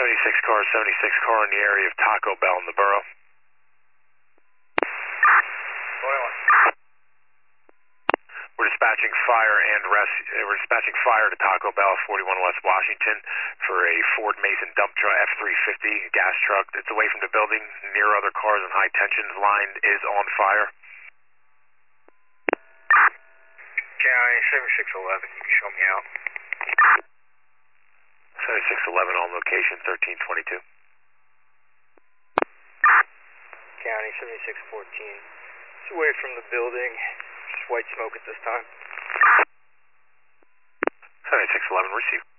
76 car in the area of Taco Bell in the borough. We're dispatching fire to Taco Bell, 41 West Washington, for a Ford Mason dump truck, F-350 gas truck. It's away from the building, near other cars and high tension. Line is on fire. County 7611, you can show me out. 7611 on location, 1322. County 7614. It's away from the building. Just white smoke at this time. 7611, receive.